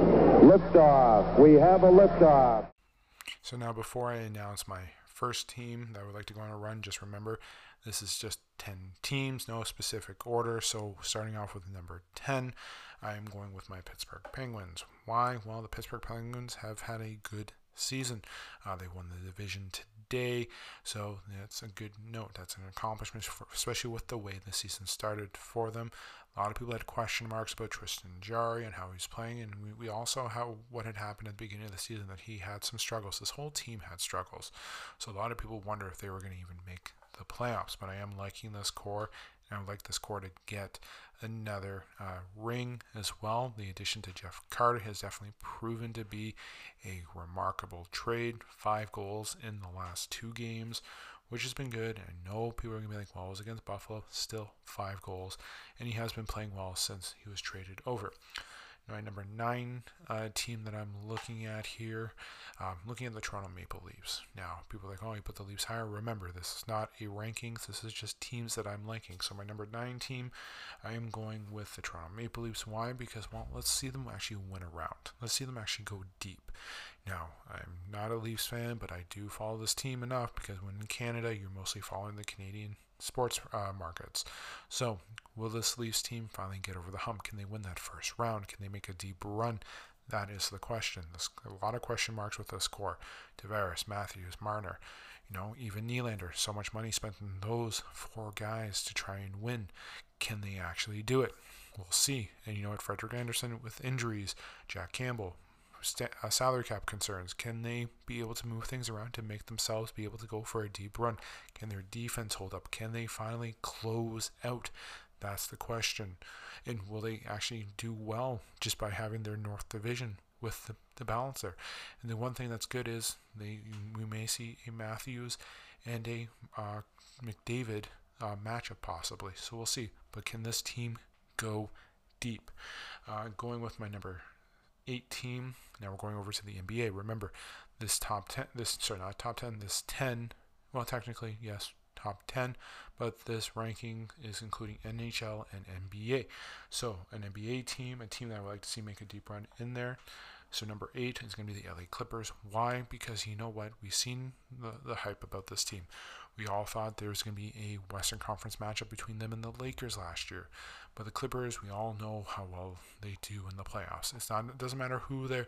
Liftoff. We have a liftoff. So now before I announce my first team that I would like to go on a run, just remember this is just ten teams, no specific order. So starting off with number ten, I am going with my Pittsburgh Penguins. Why? Well, the Pittsburgh Penguins have had a good season. Uh, they won the division today, so that's a good note. That's an accomplishment, for, especially with the way the season started for them. A lot of people had question marks about Tristan Jarry and how he's playing, and we, we also how what had happened at the beginning of the season, that he had some struggles. This whole team had struggles, so a lot of people wonder if they were going to even make the playoffs. But I am liking this core, and I would like this core to get another uh, ring as well. The addition to Jeff Carter has definitely proven to be a remarkable trade. Five goals in the last two games, which has been good. I know people are going to be like, well, it was against Buffalo. Still five goals. And he has been playing well since he was traded over. My number nine uh, team that I'm looking at here, um, looking at the Toronto Maple Leafs. Now, people are like, oh, you put the Leafs higher. Remember, this is not a rankings. This is just teams that I'm liking. So my number nine team, I am going with the Toronto Maple Leafs. Why? Because, well, let's see them actually win a round. Let's see them actually go deep. Now, I'm not a Leafs fan, but I do follow this team enough because when in Canada, you're mostly following the Canadian sports uh, markets. So, will this Leafs team finally get over the hump? Can they win that first round? Can they make a deep run? That is the question. There's a lot of question marks with this core. Tavares, Matthews, Marner, you know, even Nylander. So much money spent on those four guys to try and win. Can they actually do it? We'll see. And you know what? Frederik Andersen with injuries, Jack Campbell, st- uh, salary cap concerns. Can they be able to move things around to make themselves be able to go for a deep run? Can their defense hold up? Can they finally close out? That's the question. And will they actually do well just by having their North Division with the, the balance there? And the one thing that's good is they we may see a Matthews and a uh, McDavid uh, matchup possibly. So we'll see. But can this team go deep? Uh, going with my number eight team. Now we're going over to the N B A. Remember, this top ten. This sorry, not top ten. This ten. Well, technically, yes, top ten. But this ranking is including N H L and N B A. So an N B A team, a team that I would like to see make a deep run in there. So number eight is going to be the L A Clippers. Why? Because you know what? We've seen the, the hype about this team. We all thought there was going to be a Western Conference matchup between them and the Lakers last year. But the Clippers, we all know how well they do in the playoffs. It's not, it doesn't matter who their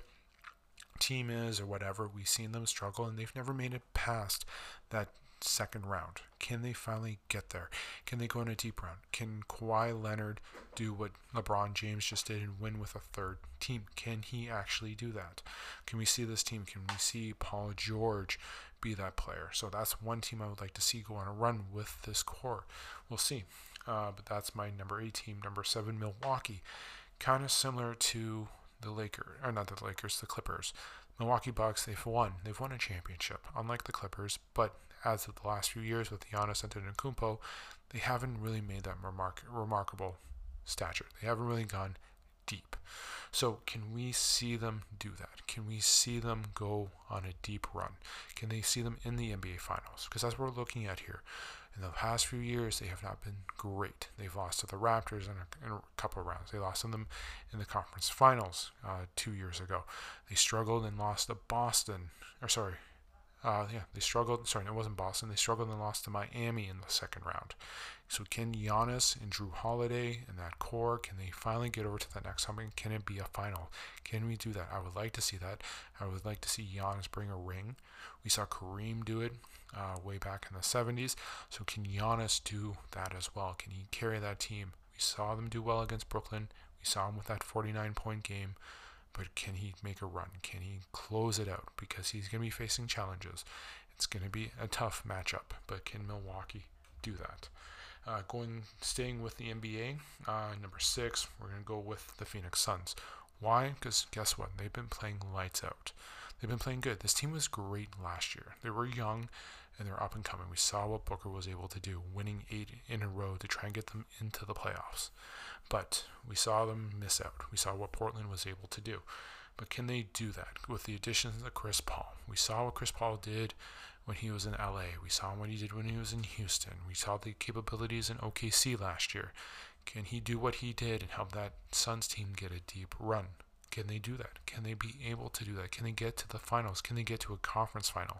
team is or whatever. We've seen them struggle, and they've never made it past that second round. Can they finally get there? Can they go in a deep round? Can Kawhi Leonard do what LeBron James just did and win with a third team? Can he actually do that? Can we see this team? Can we see Paul George be that player? So that's one team I would like to see go on a run with this core. We'll see. Uh, but that's my number eight team. Number seven, Milwaukee. Kind of similar to the Lakers, or not the Lakers, the Clippers. Milwaukee Bucks, they've won. They've won a championship, unlike the Clippers. But as of the last few years with Giannis Antetokounmpo, they haven't really made that remark- remarkable stature. They haven't really gone deep. So can we see them do that? Can we see them go on a deep run? Can they see them in the N B A Finals? Because that's what we're looking at here. In the past few years, they have not been great. They've lost to the Raptors in a, in a couple of rounds. They lost to them in the conference finals uh, two years ago. They struggled and lost to Boston. Or sorry, uh, yeah, they struggled. Sorry, it wasn't Boston. They struggled and lost to Miami in the second round. So can Giannis and Drew Holiday and that core, can they finally get over to that next something? Can it be a final? Can we do that? I would like to see that. I would like to see Giannis bring a ring. We saw Kareem do it uh, way back in the seventies. So can Giannis do that as well? Can he carry that team? We saw them do well against Brooklyn. We saw him with that forty-nine point game. But can he make a run? Can he close it out? Because he's going to be facing challenges. It's going to be a tough matchup. But can Milwaukee do that? Uh, going, staying with the N B A, uh, number six, we're going to go with the Phoenix Suns. Why? Because guess what? They've been playing lights out. They've been playing good. This team was great last year. They were young and they're up and coming. We saw what Booker was able to do, winning eight in a row to try and get them into the playoffs. But we saw them miss out. We saw what Portland was able to do. But can they do that with the additions of Chris Paul? We saw what Chris Paul did when he was in L A. We saw what he did when he was in Houston. We saw the capabilities in O K C last year. Can he do what he did and help that Suns team get a deep run? Can they do that? Can they be able to do that? Can they get to the finals? Can they get to a conference final?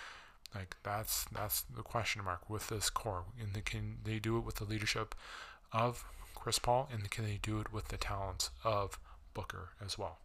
Like that's that's the question mark with this core. And they, can they do it with the leadership of Chris Paul? And can they do it with the talents of Booker as well?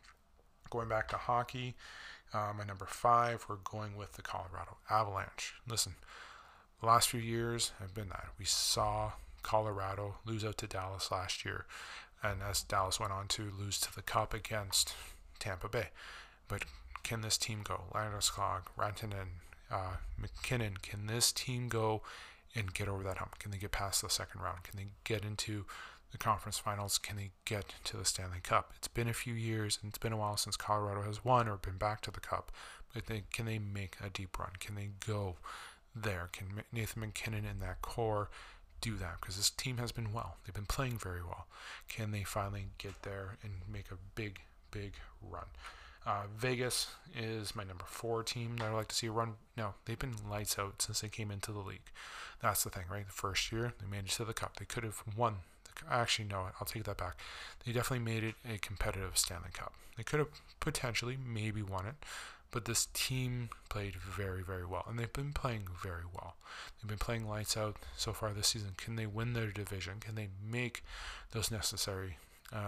Going back to hockey, uh, my number five, we're going with the Colorado Avalanche. Listen, the last few years have been that. We saw Colorado lose out to Dallas last year. And as Dallas went on to lose to the Cup against Tampa Bay. But can this team go? Landeskog, Rantanen, uh, McKinnon, can this team go and get over that hump? Can they get past the second round? Can they get into the conference finals? Can they get to the Stanley Cup? It's been a few years and it's been a while since Colorado has won or been back to the Cup. But they, can they make a deep run? Can they go there? Can Nathan McKinnon and that core do that? Because this team has been well. They've been playing very well. Can they finally get there and make a big, big run? Uh, Vegas is my number four team that I'd like to see a run. No, they've been lights out since they came into the league. That's the thing, right? The first year, they made it to the Cup. They could have won. The, actually, no, I'll take that back. They definitely made it a competitive Stanley Cup. They could have potentially maybe won it. But this team played very, very well. And they've been playing very well. They've been playing lights out so far this season. Can they win their division? Can they make those necessary uh,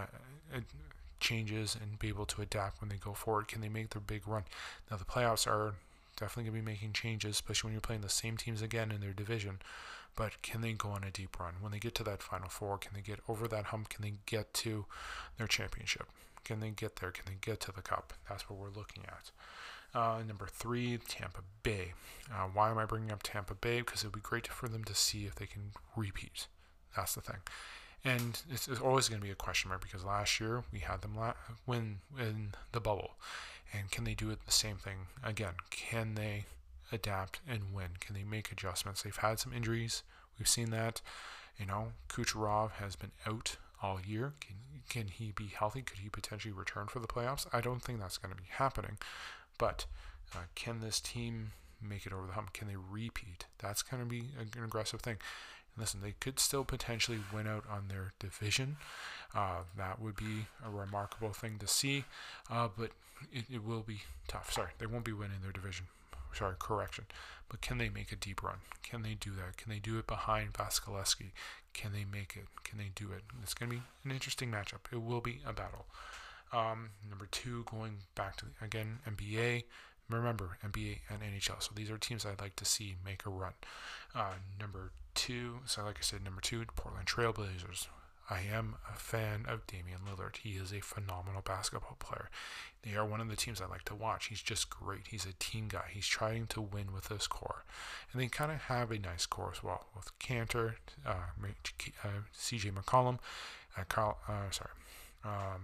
changes and be able to adapt when they go forward? Can they make their big run? Now, the playoffs are definitely going to be making changes, especially when you're playing the same teams again in their division. But can they go on a deep run? When they get to that Final Four, can they get over that hump? Can they get to their championship? Can they get there? Can they get to the cup? That's what we're looking at. Uh, number three, Tampa Bay. Uh, why am I bringing up Tampa Bay? Because it would be great for them to see if they can repeat. That's the thing. And it's, it's always going to be a question mark because last year we had them la- win in the bubble. And can they do it the same thing again? Can they adapt and win? Can they make adjustments? They've had some injuries. We've seen that. You know, Kucherov has been out all year. Can, can he be healthy? Could he potentially return for the playoffs? I don't think that's going to be happening. But uh, can this team make it over the hump? Can they repeat? That's going to be an aggressive thing. And listen, they could still potentially win out on their division. Uh, that would be a remarkable thing to see. Uh, but it, it will be tough. Sorry, they won't be winning their division. Sorry, correction. But can they make a deep run? Can they do that? Can they do it behind Vasilevsky? Can they make it? Can they do it? It's going to be an interesting matchup. It will be a battle. Um, number two, going back to, again, N B A. Remember, N B A and N H L. So these are teams I'd like to see make a run. Uh, number two, so like I said, number two, Portland Trailblazers. I am a fan of Damian Lillard. He is a phenomenal basketball player. They are one of the teams I like to watch. He's just great. He's a team guy. He's trying to win with this core. And they kind of have a nice core as well with Cantor, uh, uh, C J McCollum, uh, Carl, uh, sorry, um,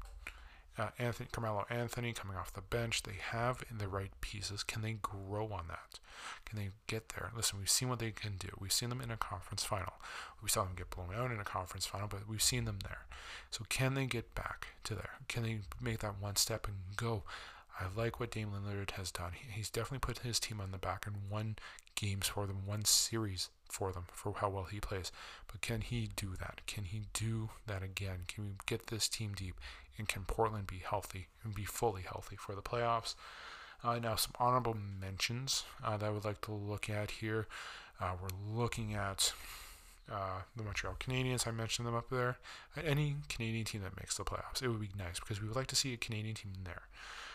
Uh, Anthony, Carmelo Anthony coming off the bench. They have the right pieces. Can they grow on that? Can they get there? Listen, we've seen what they can do. We've seen them in a conference final. We saw them get blown out in a conference final, but we've seen them there. So can they get back to there? Can they make that one step and go? I like what Dame Lillard has done. He, he's definitely put his team on the back and won games for them, won series for them for how well he plays. But can he do that? Can he do that again? Can we get this team deep? And can Portland be healthy and be fully healthy for the playoffs? Uh, now, some honorable mentions uh, that I would like to look at here. Uh, we're looking at uh, the Montreal Canadiens. I mentioned them up there. Any Canadian team that makes the playoffs, it would be nice because we would like to see a Canadian team there.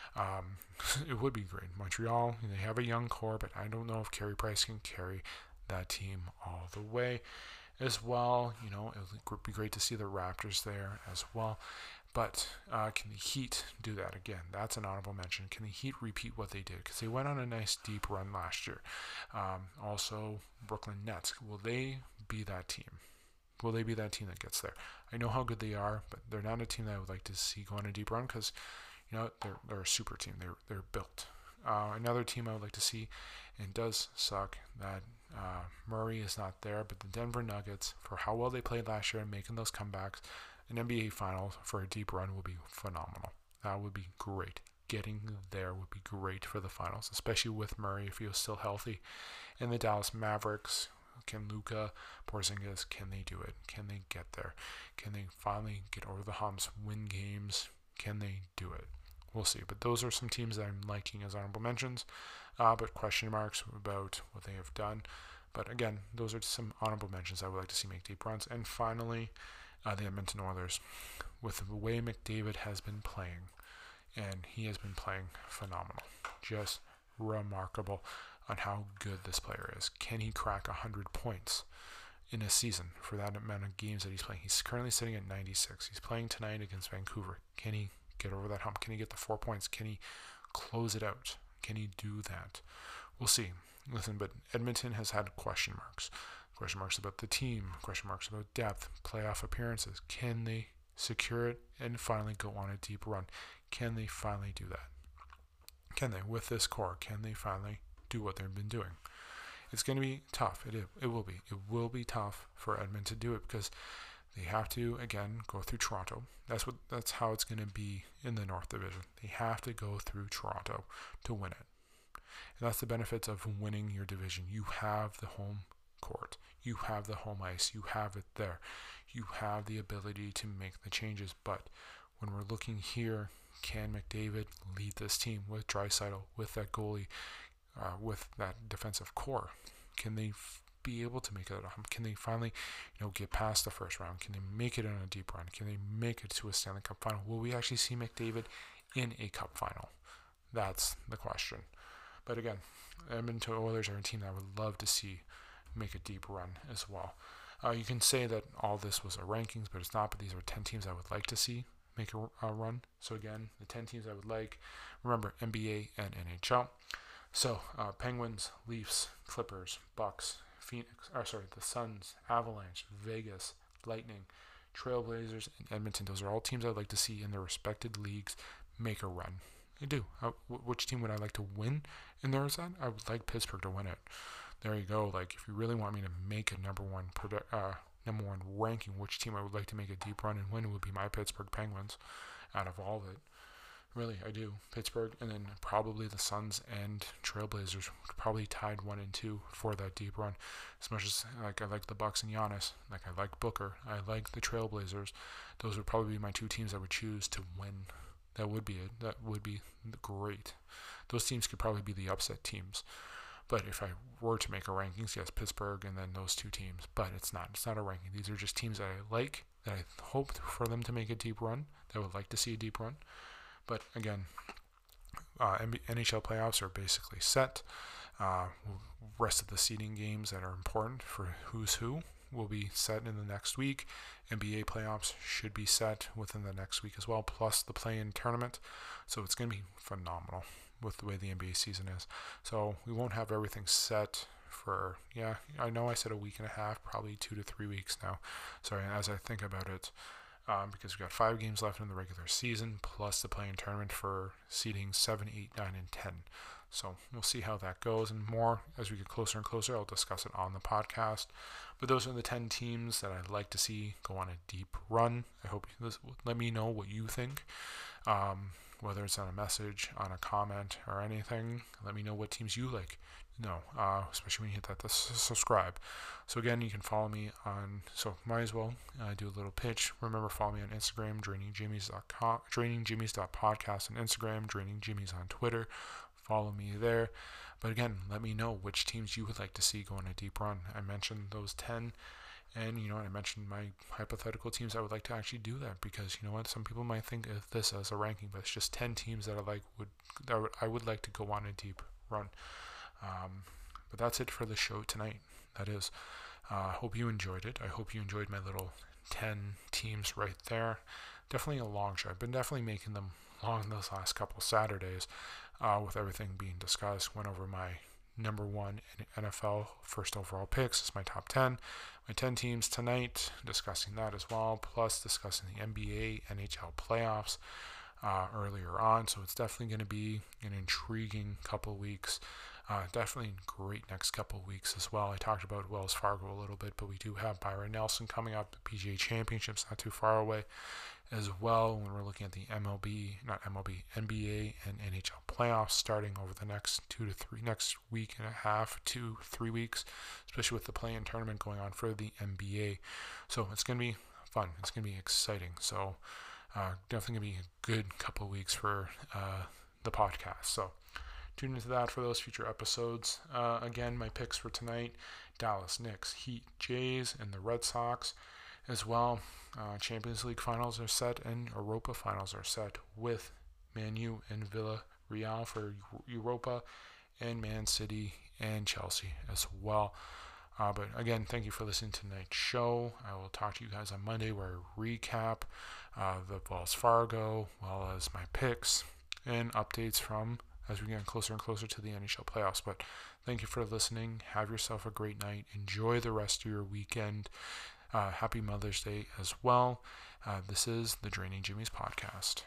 Um, it would be great. Montreal, they have a young core, but I don't know if Carey Price can carry that team all the way as well. You know, it would be great to see the Raptors there as well. But uh, can the Heat do that again? That's an honorable mention. Can the Heat repeat what they did? Because they went on a nice deep run last year. Um, also, Brooklyn Nets. Will they be that team? Will they be that team that gets there? I know how good they are, but they're not a team that I would like to see go on a deep run because, you know, they're they're a super team. They're they're built. Uh, another team I would like to see, and it does suck that uh, Murray is not there, but the Denver Nuggets, for how well they played last year and making those comebacks, an N B A Finals for a deep run would be phenomenal. That would be great. Getting there would be great for the finals, especially with Murray if he was still healthy. And the Dallas Mavericks, can Luka, Porzingis, can they do it? Can they get there? Can they finally get over the humps, win games? Can they do it? We'll see. But those are some teams that I'm liking as honorable mentions, uh, but question marks about what they have done. But again, those are some honorable mentions I would like to see make deep runs. And finally, Uh, the Edmonton Oilers, with the way McDavid has been playing, and he has been playing phenomenal, just remarkable on how good this player is. Can he crack one hundred points in a season for that amount of games that he's playing? He's currently sitting at ninety-six. He's playing tonight against Vancouver. Can he get over that hump? Can he get the four points? Can he close it out? Can he do that? We'll see. Listen, but Edmonton has had question marks. Question marks about the team, question marks about depth, playoff appearances. Can they secure it and finally go on a deep run? Can they finally do that? Can they, with this core, can they finally do what they've been doing? It's going to be tough. It, it will be. It will be tough for Edmonton to do it because they have to, again, go through Toronto. That's what. That's how it's going to be in the North Division. They have to go through Toronto to win it. And that's the benefits of winning your division. You have the home court. You have the home ice. You have it there. You have the ability to make the changes. But when we're looking here, can McDavid lead this team with Draisaitl, with that goalie, uh, with that defensive core? Can they f- be able to make it? Can they finally, you know, get past the first round? Can they make it on a deep run? Can they make it to a Stanley Cup final? Will we actually see McDavid in a Cup final? That's the question. But again, Edmonton Oilers are a team that I would love to see make a deep run as well. Uh, you can say that all this was our rankings, but it's not. But these are ten teams I would like to see make a, a run. So again, the ten teams I would like. Remember, N B A and N H L. So uh, Penguins, Leafs, Clippers, Bucks, Phoenix. Or sorry, the Suns, Avalanche, Vegas, Lightning, Trailblazers, and Edmonton. Those are all teams I'd like to see in their respected leagues make a run. I do. Uh, which team would I like to win in their set? I would like Pittsburgh to win it. There you go. Like, if you really want me to make a number one produ- uh, number one ranking, which team I would like to make a deep run and win, it would be my Pittsburgh Penguins out of all of it. Really, I do. Pittsburgh, and then probably the Suns and Trailblazers, probably tied one and two for that deep run. As much as like I like the Bucks and Giannis, like I like Booker, I like the Trailblazers. Those would probably be my two teams I would choose to win. That would be it. That would be great. Those teams could probably be the upset teams. But if I were to make a rankings, yes, Pittsburgh and then those two teams. But it's not. It's not a ranking. These are just teams that I like, that I hope for them to make a deep run, that I would like to see a deep run. But again, uh, N H L playoffs are basically set. Uh, rest of the seeding games that are important for who's who will be set in the next week. N B A playoffs should be set within the next week as well, plus the play-in tournament. So it's going to be phenomenal with the way the N B A season is. So we won't have everything set for, yeah, I know I said a week and a half, probably two to three weeks now. Sorry, as I think about it, um, because we've got five games left in the regular season, plus the play-in tournament for seeding seven, eight, nine, and ten. So we'll see how that goes, and more as we get closer and closer. I'll discuss it on the podcast. But those are the ten teams that I'd like to see go on a deep run. I hope you let me know what you think, um, whether it's on a message, on a comment, or anything. Let me know what teams you like. No, uh, especially when you hit that to subscribe. So again, you can follow me on. So might as well uh, do a little pitch. Remember, follow me on Instagram, draining jimmies dot com, draining jimmies dot podcast on Instagram, draining jimmies on Twitter. Follow me there. But again, let me know which teams you would like to see go on a deep run. I mentioned those ten, and you know, I mentioned my hypothetical teams. I would like to actually do that because you know what, some people might think of this as a ranking, but it's just ten teams that I like would that I would like to go on a deep run. Um, but that's it for the show tonight. That is. I uh, hope you enjoyed it. I hope you enjoyed my little ten teams right there. Definitely a long show. I've been definitely making them long those last couple Saturdays uh, with everything being discussed. Went over my number one N F L first overall picks. It's my top ten. My ten teams tonight, discussing that as well, plus discussing the N B A, N H L playoffs uh, earlier on. So it's definitely going to be an intriguing couple weeks. Uh, definitely great next couple weeks as well. I talked about Wells Fargo a little bit, but we do have Byron Nelson coming up. The P G A Championships not too far away as well, when we're looking at the M L B, not M L B, N B A and N H L playoffs starting over the next two to three, next week and a half, two, three weeks, especially with the play-in tournament going on for the N B A. So it's going to be fun. It's going to be exciting. So uh, definitely going to be a good couple of weeks for uh, the podcast. So tune into that for those future episodes. Uh, again, my picks for tonight, Dallas, Knicks, Heat, Jays, and the Red Sox as well. Uh, Champions League finals are set and Europa finals are set with Man U and Villarreal for Europa, and Man City and Chelsea as well. Uh, but again, thank you for listening to tonight's show. I will talk to you guys on Monday where I recap uh, the Wells Fargo, as well as my picks and updates from as we get closer and closer to the N H L playoffs. But thank you for listening. Have yourself a great night. Enjoy the rest of your weekend. Uh, happy Mother's Day as well. Uh, this is the Draining Jimmy's podcast.